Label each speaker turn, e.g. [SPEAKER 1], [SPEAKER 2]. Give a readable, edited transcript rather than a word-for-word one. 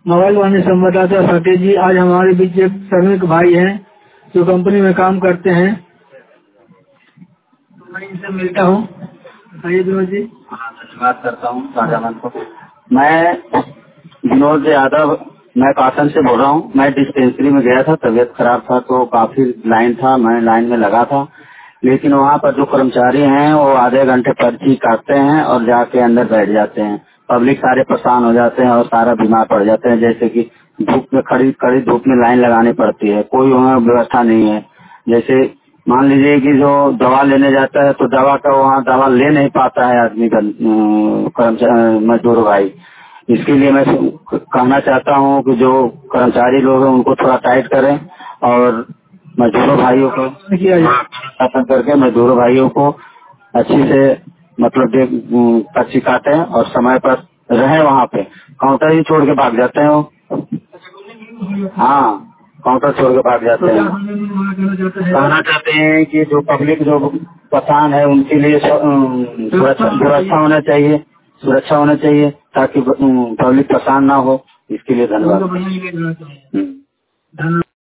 [SPEAKER 1] Mobile वाणी संवाददाता सतीश जी, आज हमारे बीच एक श्रमिक भाई हैं जो कंपनी में काम करते हैं, तो मैं इनसे मिलता हूँ। आइए विनोद जी।
[SPEAKER 2] हाँ, धन्यवाद करता हूँ राजामन को। मैं विनोद यादव, मैं कासन से बोल रहा हूँ। मैं डिस्पेंसरी में गया था, तबीयत खराब था तो काफी लाइन था, मैं लाइन में लगा था, लेकिन वहाँ पर जो कर्मचारी हैं वो आधे घंटे पर्ची काटते हैं और जाके अंदर बैठ जाते हैं। पब्लिक सारे परेशान हो जाते हैं और सारा बीमार पड़ जाते हैं। जैसे कि धूप में कड़ी धूप में लाइन लगानी पड़ती है, कोई वहाँ व्यवस्था नहीं है। जैसे मान लीजिए कि जो दवा लेने जाता है तो दवा का वहाँ दवा ले नहीं पाता है आदमी का, कर्मचारी मजदूर भाई। इसके लिए मैं कहना चाहता हूँ कि जो कर्मचारी लोग हैं उनको थोड़ा टाइट करें और मजदूरों भाइयों को शासन करके मजदूरों भाइयों को अच्छी से मतलब पर्ची काटें और समय पर रहे। वहाँ पे काउंटर ही छोड़ के भाग जाते हैं वो। हाँ, काउंटर छोड़ के भाग जाते हैं। कहना चाहते हैं कि जो पब्लिक जो परेशान है उनके लिए सुरक्षा होना चाहिए, सुरक्षा होना चाहिए ताकि पब्लिक परेशान ना हो। इसके लिए धन्यवाद।